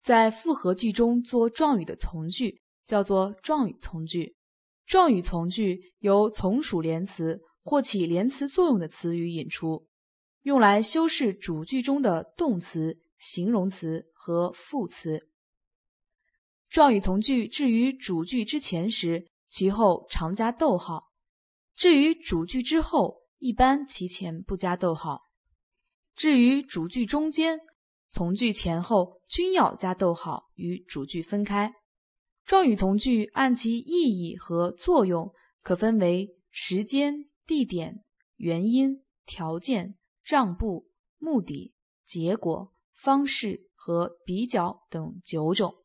在复合句中做状语的从句叫做状语从句。状语从句由从属连词或起连词作用的词语引出，用来修饰主句中的动词、形容词和副词。状语从句置于主句之前时，其后常加逗号；至于主句之后，一般其前不加逗号。至于主句中间，从句前后均要加逗号，与主句分开。状语从句按其意义和作用，可分为时间、地点、原因、条件、让步、目的、结果、方式和比较等9种。